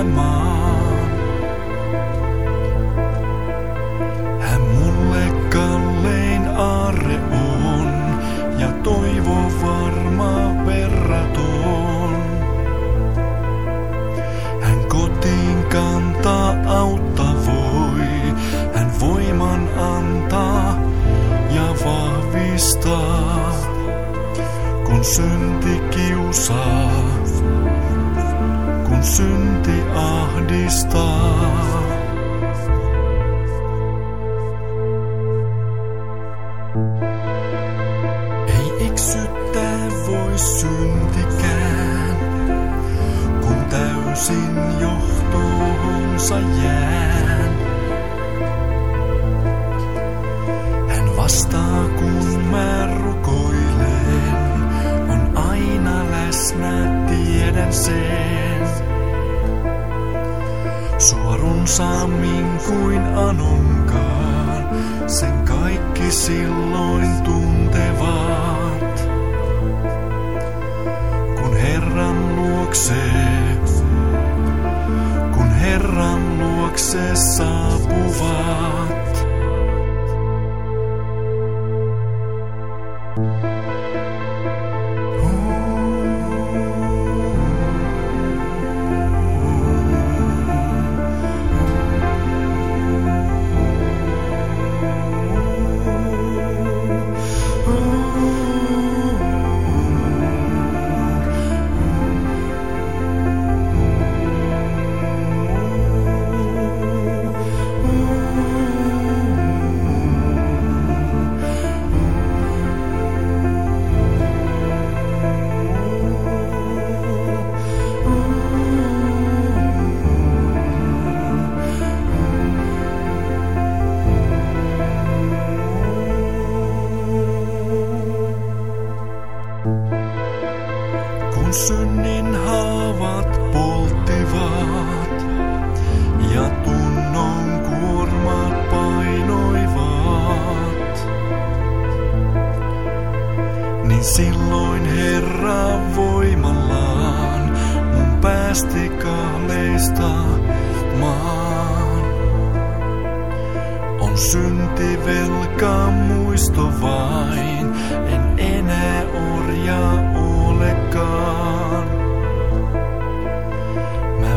voimaan. Hän mulle kallein aarre on ja toivo varma verraton. Hän kotiin kantaa, auttaa voi, hän voiman antaa ja vahvistaa, kun synti kiusaa, kun synti ahdistaa. Ei eksyttää voi syntikään, kun täysin johtoonsa jään. Hän vastaa, kun mä rukoilen, on aina läsnä, tiedän sen. Sua runsaammin kuin anonkaan, sen kaikki silloin tuntevat. Kun Herran luokse saapuvat. Kun synnin haavat polttivat ja tunnon kuormat painoivat, niin silloin Herra voimallaan mun päästi kahleista maan. On syntivelka muisto vain, en enää orja olekaan. Mä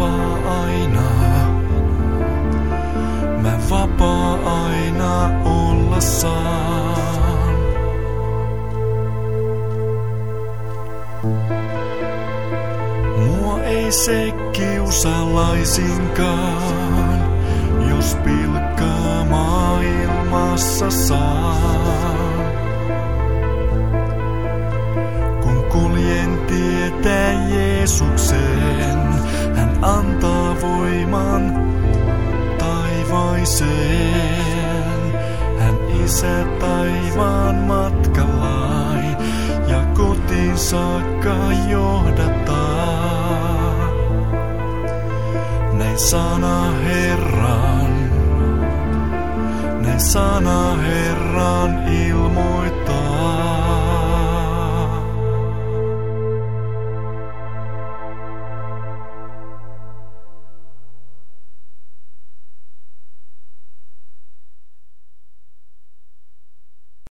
vapaa aina olla saan. Mua ei se kiusaa laisinkaan, jos pilkkaa maailmassa saan. Kun kuljen tietä Jeesuksen, hän antaa voiman taivaiseen. Hän Isä taivaan matkallain ja kotiin saakka johdattaa. Näin sana Herran ilmoittaa.